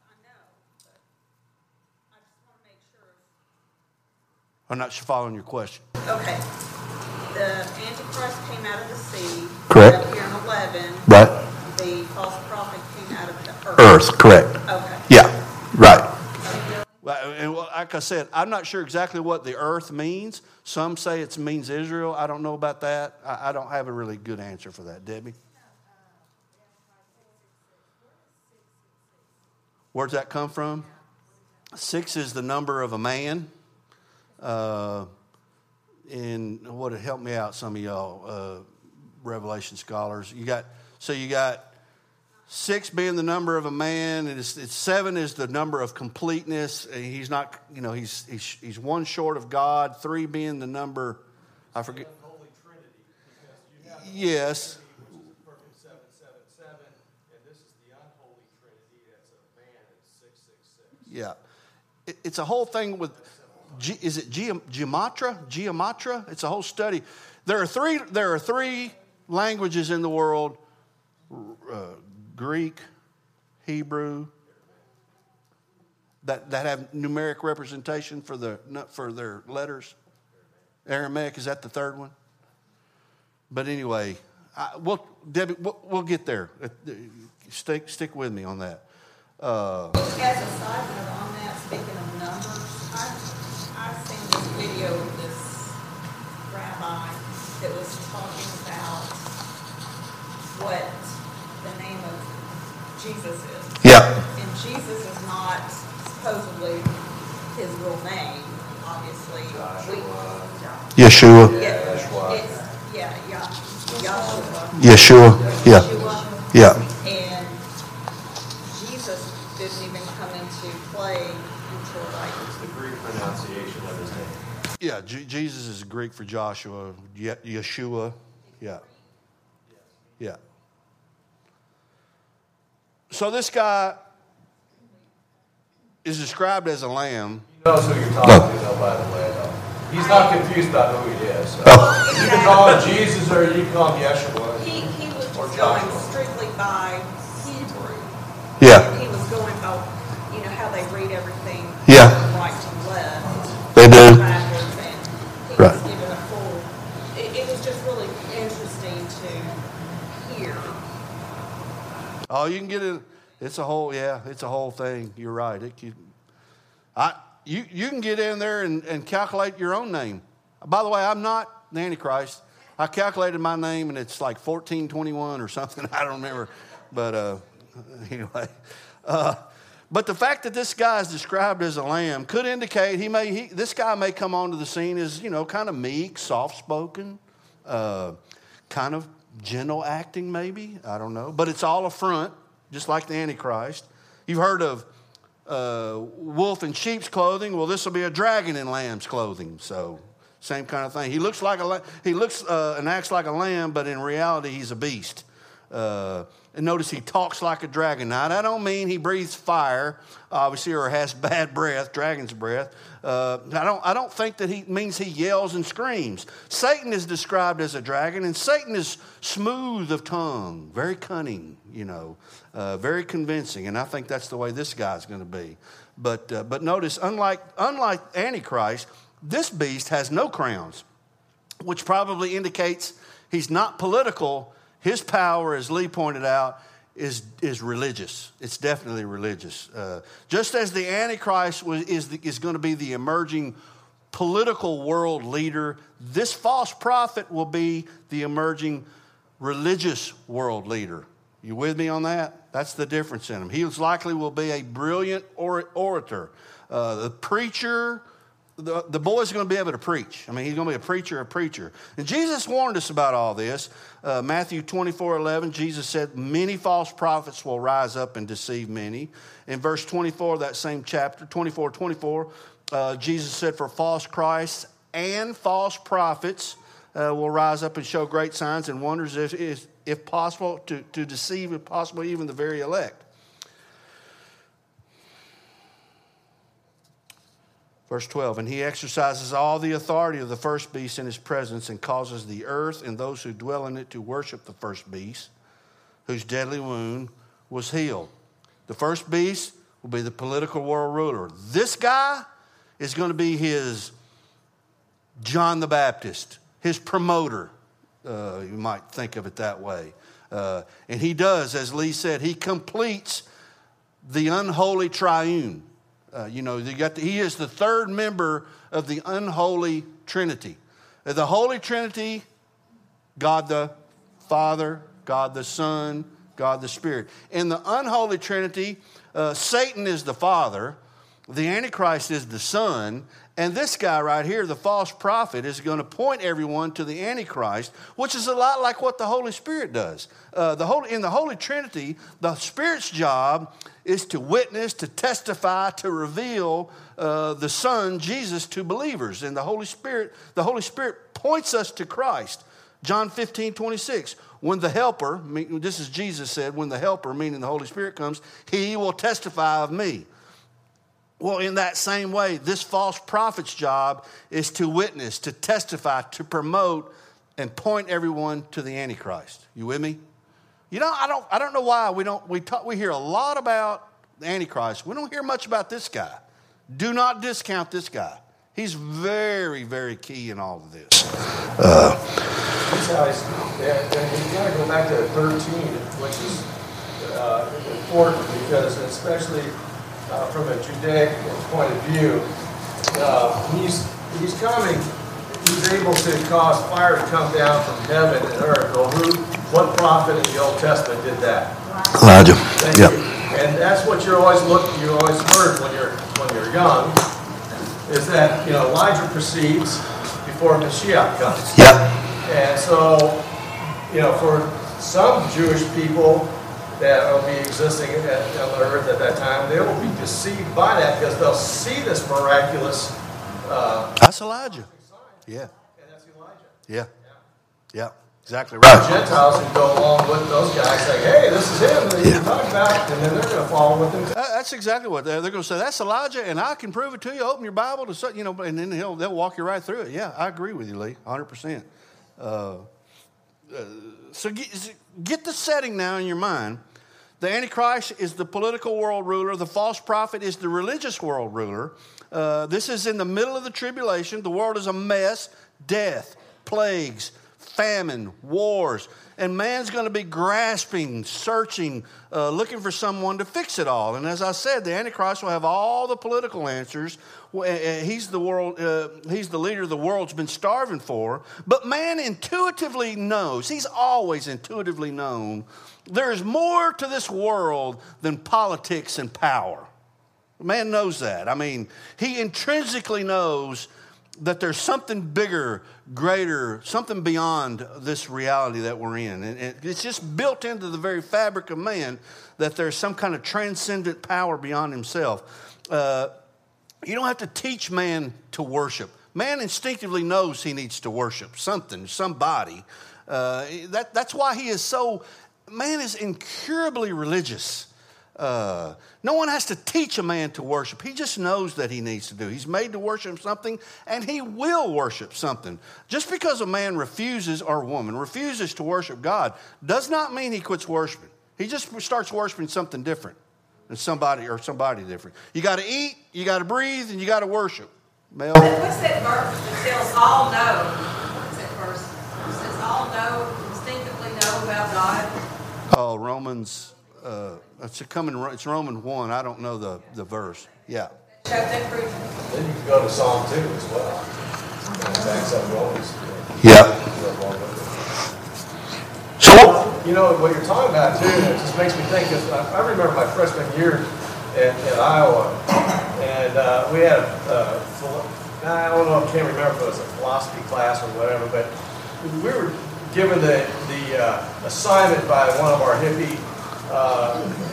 I'm not following your question. Okay. The Antichrist came out of the sea. Correct. Up here in eleven. Right. The false prophet came out of the earth. Earth, correct. Okay. Yeah, right. Well, and like I said, I'm not sure exactly what the earth means. Some say it means Israel. I don't know about that. I, I don't have a really good answer for that. Debbie? Where's that come from? Six is the number of a man. Uh, and what would help me out, some of y'all uh, Revelation scholars. You got so you got six being the number of a man, and it's, it's seven is the number of completeness. And he's not, you know, he's he's he's one short of God. Three being the number, I forget. Holy Trinity, because you have yes. perfect seven seven seven, and this is the unholy Trinity. That's a man. It's six six six. Yeah, it, it's a whole thing with. Ge, is it ge, Gematria? Gematria? It's a whole study. There are three. There are three languages in the world: uh, Greek, Hebrew, that that have numeric representation for the for their letters. Aramaic, is that the third one? But anyway, I, we'll, Debbie, we'll, we'll get there. Stick stick with me on that. Uh, As a side note on that, speaking of numbers, I. I've seen this video of this rabbi that was talking about what the name of Jesus is. Yeah. And Jesus is not supposedly his real name, obviously. We, Yeshua. Yeah, it's, yeah, yeah, Yahshua. Yeshua. Yeah. Yeshua. Yeah. And Jesus didn't even come into play until like The Greek pronunciation. Greek for Joshua. Ye- Yeshua. Yeah. Yeah. So this guy is described as a lamb. He knows who you're talking to, though, by the way, though. He's not confused about who he is. So. You can call him Jesus or you can call him Yeshua. He, he was Or just Joshua. going strictly by Hebrew. Yeah. He was going by, you know, how they read everything Yeah. from right to left. They do. Backwards, and he Right. was given a full, it, it was just really interesting to hear. Oh, you can get it. It's a whole, yeah, it's a whole thing. You're right. It can, I, you, you can get in there and, and calculate your own name. By the way, I'm not the Antichrist. I calculated my name and it's like fourteen twenty-one or something. I don't remember. But uh, anyway. Uh, but the fact that this guy is described as a lamb could indicate he may, he, this guy may come onto the scene as, you know, kind of meek, soft-spoken, uh, kind of gentle acting maybe. I don't know. But it's all a front, just like the Antichrist. You've heard of uh, wolf in sheep's clothing. Well, this will be a dragon in lamb's clothing. So same kind of thing. He looks like a he looks uh, and acts like a lamb, but in reality he's a beast. Uh, and notice he talks like a dragon. Now that don't mean he breathes fire, obviously, or has bad breath, dragon's breath. Uh, I don't I don't think that he means he yells and screams. Satan is described as a dragon, and Satan is smooth of tongue, very cunning, you know, uh, very convincing. And I think that's the way this guy's going to be. But uh, but notice, unlike unlike Antichrist, this beast has no crowns, which probably indicates he's not political. His power, as Lee pointed out, is is religious. It's definitely religious. Uh, just as the Antichrist was, is the, is going to be the emerging political world leader, this false prophet will be the emerging religious world leader. You with me on that? That's the difference in him. He likely will be a brilliant or- orator, uh, the preacher. The, the boy's going to be able to preach. I mean, he's going to be a preacher, a preacher. And Jesus warned us about all this. Uh, Matthew twenty-four eleven, Jesus said, many false prophets will rise up and deceive many. In verse twenty-four of that same chapter, twenty-four twenty-four, uh, Jesus said, for false Christs and false prophets uh, will rise up and show great signs and wonders, if, if, if possible, to, to deceive, if possible, even the very elect. Verse twelve, and he exercises all the authority of the first beast in his presence and causes the earth and those who dwell in it to worship the first beast, whose deadly wound was healed. The first beast will be the political world ruler. This guy is going to be his John the Baptist, his promoter. Uh, you might think of it that way. Uh, and he does, as Lee said, he completes the unholy triune. Uh, you know, you got the, he is the third member of the unholy Trinity. Uh, the Holy Trinity, God the Father, God the Son, God the Spirit. In the unholy Trinity, uh, Satan is the Father, the Antichrist is the Son, and this guy right here, the false prophet, is going to point everyone to the Antichrist, which is a lot like what the Holy Spirit does. Uh, the Holy, in the Holy Trinity, the Spirit's job is to witness, to testify, to reveal uh, the Son, Jesus, to believers. And the Holy Spirit, the Holy Spirit points us to Christ. John fifteen twenty-six, when the Helper, this is Jesus said, when the Helper, meaning the Holy Spirit, comes, he will testify of me. Well, in that same way, this false prophet's job is to witness, to testify, to promote, and point everyone to the Antichrist. You with me? You know, I don't I don't know why we don't we talk we hear a lot about the Antichrist. We don't hear much about this guy. Do not discount this guy. He's very, very key in all of this. Uh, These guys, and, and you got to go back to thirteen, which is uh, important because, especially uh, from a Judaic point of view, uh, he's he's coming. He's able to cause fire to come down from heaven and earth. Well, who? What prophet in the Old Testament did that? Elijah. Thank Yep. you. And that's what you're always looking. You always heard when you're when you're young, is that you know Elijah precedes before Mashiach comes. Yep. And so, you know, for some Jewish people that will be existing at, on the earth at that time, they will be deceived by that because they'll see this miraculous. Uh, That's Elijah. Yeah. and Yeah. Yeah. Exactly right. Gentiles who go along with those guys say, hey, this is him that you're talking about, and then they're going to follow with him. That's exactly what they're, they're going to say. That's Elijah, and I can prove it to you. Open your Bible to, you know, and then he'll they'll walk you right through it. Yeah, I agree with you, Lee, one hundred percent. Uh, uh, so get, get the setting now in your mind. The Antichrist is the political world ruler. The false prophet is the religious world ruler. Uh, this is in the middle of the tribulation. The world is a mess. Death, plagues, famine, wars, and man's going to be grasping, searching, uh, looking for someone to fix it all. And as I said, the Antichrist will have all the political answers. He's the world. Uh, he's the leader the world's been starving for. But man intuitively knows. He's always intuitively known there is more to this world than politics and power. Man knows that. I mean, he intrinsically knows that there's something bigger, greater, something beyond this reality that we're in. And it's just built into the very fabric of man that there's some kind of transcendent power beyond himself. Uh, you don't have to teach man to worship. Man instinctively knows he needs to worship something, somebody. Uh, that, that's why he is so, man is incurably religious. Uh, no one has to teach a man to worship. He just knows that he needs to do. He's made to worship something, and he will worship something. Just because a man refuses, or a woman refuses to worship God, does not mean he quits worshiping. He just starts worshiping something different than somebody or somebody different. You got to eat, you got to breathe, and you got to worship. Mel? What's that verse that tells all know? What's that verse? It says all know, instinctively know about God. Oh, Romans. Uh, it's coming. It's Romans one. I don't know the, the verse. Yeah. Then you can go to Psalm two as well. Backs up Romans. Yeah. So you know what you're talking about too. It just makes me think. Cause I, I remember my freshman year in, in Iowa, and uh, we had a, a I don't know. I can't remember if it was a philosophy class or whatever, but we were given the the uh, assignment by one of our hippie Uh,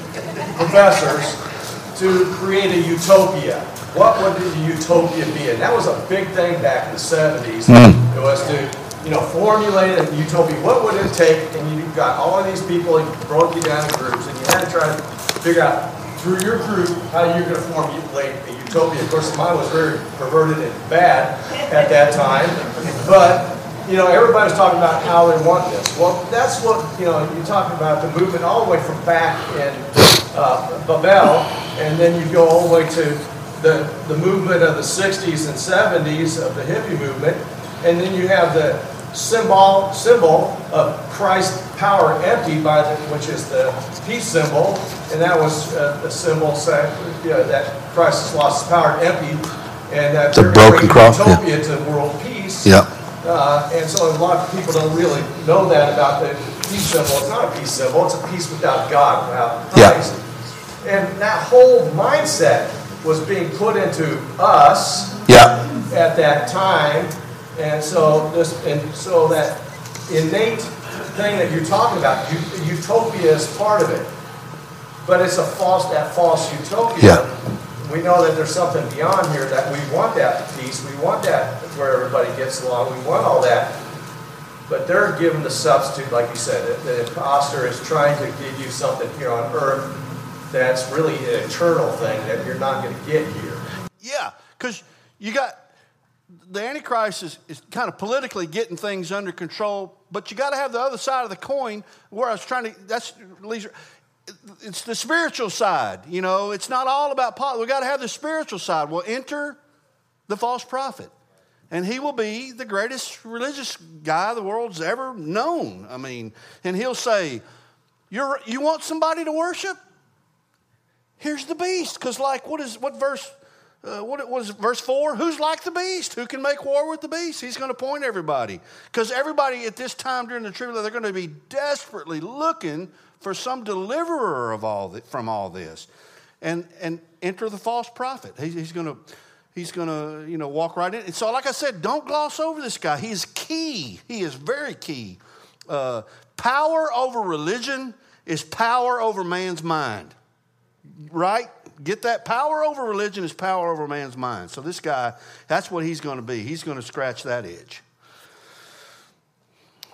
professors to create a utopia. What would the utopia be? And that was a big thing back in the seventies. Mm. It was to, you know, formulate a utopia. What would it take? And you got all of these people, and broke you down in groups, and you had to try to figure out through your group how you're going to formulate a utopia. Of course, mine was very perverted and bad at that time, but you know, everybody's talking about how they want this. Well, that's what, you know, you're talking about the movement all the way from back in uh, Babel, and then you go all the way to the, the movement of the sixties and seventies of the hippie movement, and then you have the symbol symbol of Christ's power emptied by the, which is the peace symbol, and that was uh, the symbol saying, you know, that Christ has lost his power emptied, and that the broken cross, utopia yeah. to world peace. Yeah. Uh, and so a lot of people don't really know that about the peace symbol. It's not a peace symbol. It's a peace without God, without Christ. Yeah. And that whole mindset was being put into us yeah. at that time. And so this, and so that innate thing that you're talking about, utopia is part of it. But it's a false, that false utopia. Yeah. We know that there's something beyond here, that we want that peace, we want that where everybody gets along, we want all that. But they're given the substitute, like you said, the, the imposter is trying to give you something here on earth that's really an eternal thing that you're not going to get here. Yeah, because you got, the Antichrist is, is kind of politically getting things under control, but you got to have the other side of the coin where I was trying to, that's, it's the spiritual side, you know. It's not all about politics. We've got to have the spiritual side. We'll enter the false prophet, and he will be the greatest religious guy the world's ever known. I mean, and he'll say, You're, you want somebody to worship? Here's the beast. Because like, what is what verse, uh, what, what is it, verse four? Who's like the beast? Who can make war with the beast? He's going to point everybody. Because everybody at this time during the tribulation, they're going to be desperately looking for some deliverer of all the, from all this, and and enter the false prophet. He, he's going to he's going to you know walk right in. And so, like I said, don't gloss over this guy. He is key. He is very key. Uh, power over religion is power over man's mind. Right? Get that? Power over religion is power over man's mind. So this guy, that's what he's going to be. He's going to scratch that itch.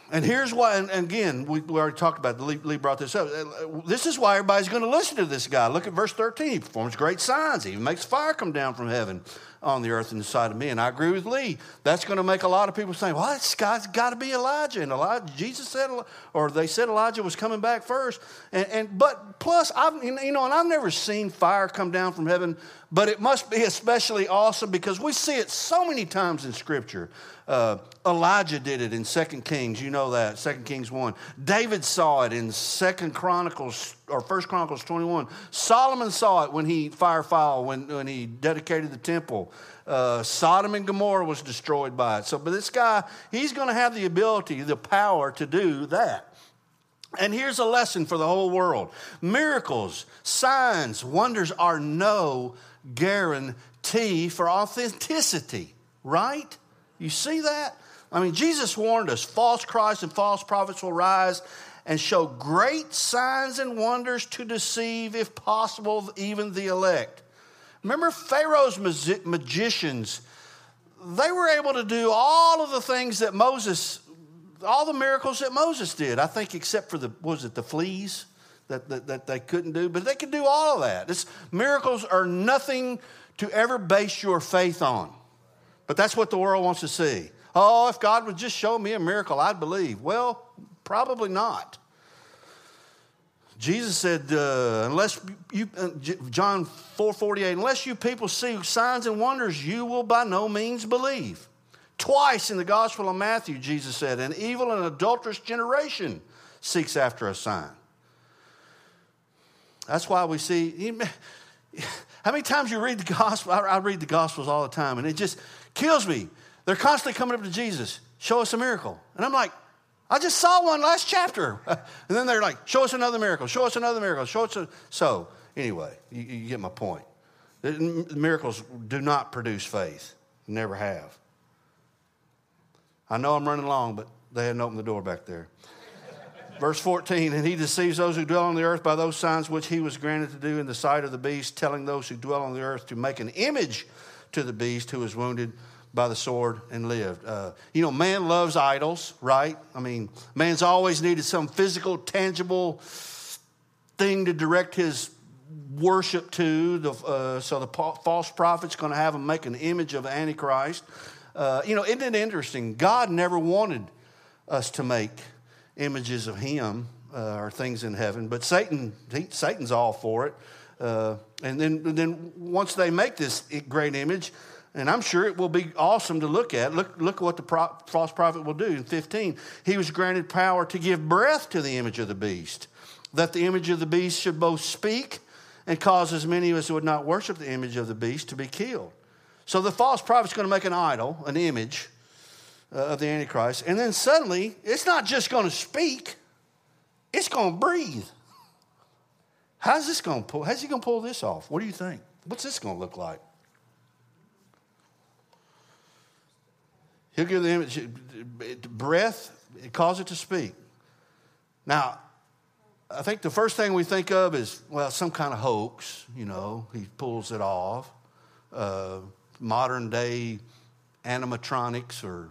And here's why, and again, we, we already talked about, Lee, Lee brought this up. This is why everybody's going to listen to this guy. Look at verse thirteen. He performs great signs. He even makes fire come down from heaven on the earth inside of me. And I agree with Lee. That's going to make a lot of people say, well, this guy's got to be Elijah. And Elijah, Jesus said, or they said Elijah was coming back first. And, and but plus, I've, you know, and I've never seen fire come down from heaven, but it must be especially awesome because we see it so many times in Scripture. Uh, Elijah did it in Second Kings. You know that, Second Kings one. David saw it in Second Chronicles or First Chronicles twenty-one. Solomon saw it when he fire fell, when, when he dedicated the temple. Uh, Sodom and Gomorrah was destroyed by it. So, but this guy, he's going to have the ability, the power to do that. And here's a lesson for the whole world. Miracles, signs, wonders are no guarantee for authenticity, right? You see that? I mean, Jesus warned us, false Christs and false prophets will rise and show great signs and wonders to deceive, if possible, even the elect. Remember Pharaoh's magi- magicians, they were able to do all of the things that Moses, all the miracles that Moses did, I think except for the, was it the fleas that, that, that they couldn't do? But they could do all of that. It's, miracles are nothing to ever base your faith on. But that's what the world wants to see. Oh, if God would just show me a miracle, I'd believe. Well, probably not. Jesus said, uh, unless you, uh, John four forty-eight, unless you people see signs and wonders, you will by no means believe. Twice in the Gospel of Matthew, Jesus said, an evil and adulterous generation seeks after a sign. That's why we see, how many times you read the Gospel? I, I read the Gospels all the time, and it just kills me. They're constantly coming up to Jesus, show us a miracle. And I'm like, I just saw one last chapter. And then they're like, show us another miracle, show us another miracle, show us a... So, anyway, you, you get my point. The miracles do not produce faith. Never have. I know I'm running long, but they hadn't opened the door back there. Verse fourteen, and he deceives those who dwell on the earth by those signs which he was granted to do in the sight of the beast, telling those who dwell on the earth to make an image to the beast who was wounded by the sword and lived. Uh, you know, man loves idols, right? I mean, man's always needed some physical, tangible thing to direct his worship to. The, uh, so the false prophet's going to have him make an image of Antichrist. Uh, you know, isn't it interesting? God never wanted us to make images of him uh, or things in heaven, but Satan, he, Satan's all for it. Uh, and then, and then once they make this great image, and I'm sure it will be awesome to look at. Look, look what the pro- false prophet will do in fifteen. He was granted power to give breath to the image of the beast, that the image of the beast should both speak and cause as many as would not worship the image of the beast to be killed. So the false prophet's going to make an idol, an image uh, of the Antichrist, and then suddenly it's not just going to speak; it's going to breathe. How's this going to pull? How's he going to pull this off? What do you think? What's this going to look like? He'll give the image breath, it causes it to speak. Now, I think the first thing we think of is, well, some kind of hoax, you know, he pulls it off. Uh, modern day animatronics or,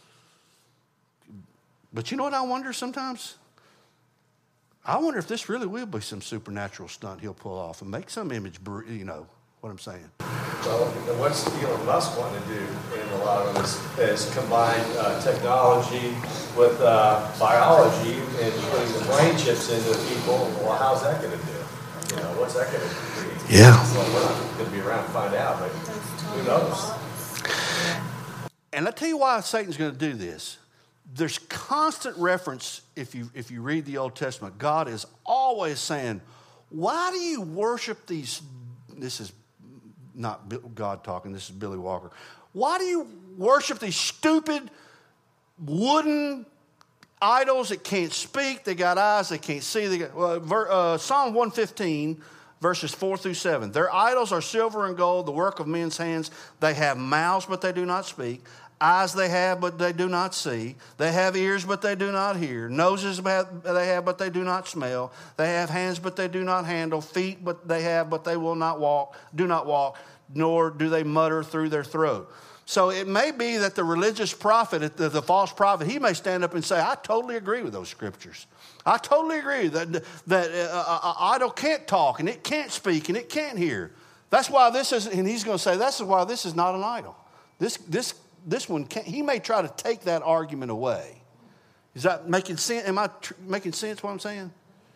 but you know what I wonder sometimes? I wonder if this really will be some supernatural stunt he'll pull off and make some image, you know what I'm saying. Well, what's Elon Musk want to do in a lot of this is combine uh, technology with uh, biology and putting the brain chips into people. Well, how's that going to do? You know, what's that going to do? Yeah. Well, we're not going to be around to find out, but who knows? And I'll tell you why Satan's going to do this. There's constant reference, if you if you read the Old Testament, God is always saying, why do you worship these, this is not God talking, this is Billy Walker. Why do you worship these stupid wooden idols that can't speak? They got eyes, they can't see. They got, well, uh, Psalm one fifteen, verses four through seven. Their idols are silver and gold, the work of men's hands. They have mouths, but they do not speak. Eyes they have, but they do not see. They have ears, but they do not hear. Noses they have, but they do not smell. They have hands, but they do not handle. Feet, but they have, but they will not walk. Do not walk, nor do they mutter through their throat. So it may be that the religious prophet, the, the false prophet, he may stand up and say, I totally agree with those scriptures. I totally agree that, that uh, an idol can't talk and it can't speak and it can't hear. That's why this is, and he's going to say, that's why this is not an idol. This, this, this one, can't, he may try to take that argument away. Is that making sense? Am I tr- making sense what I'm saying?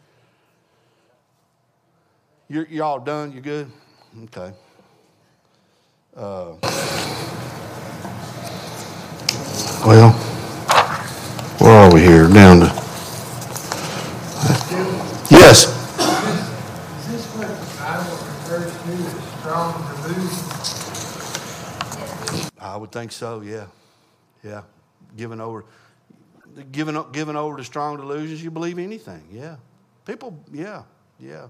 You're, you're all done? You good? Okay. Uh, well, where are we here? Down to... Yes? Is this what the Bible refers to as strong delusion? I would think so, yeah. Yeah. Giving over, giving, giving over to strong delusions, you believe anything, yeah. People, yeah, yeah.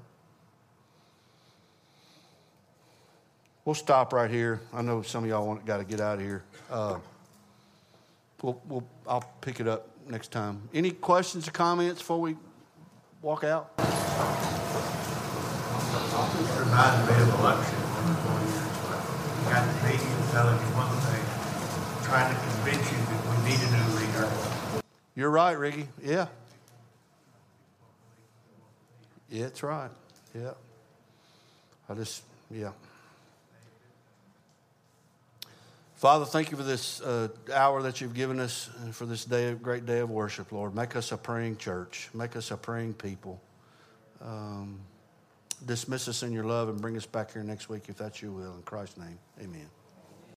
We'll stop right here. I know some of y'all want got to get out of here. Uh, we'll, we'll, I'll pick it up next time. Any questions or comments before we walk out? It reminds me of election. You got the media telling you one thing, trying to convince you that we need a new leader. You're right, Ricky. Yeah. Yeah, that's right. Yeah. I just, yeah. Father, thank you for this uh, hour that you've given us and for this day, great day of worship, Lord. Make us a praying church. Make us a praying people. Um, dismiss us in your love and bring us back here next week if that's your will. In Christ's name, amen.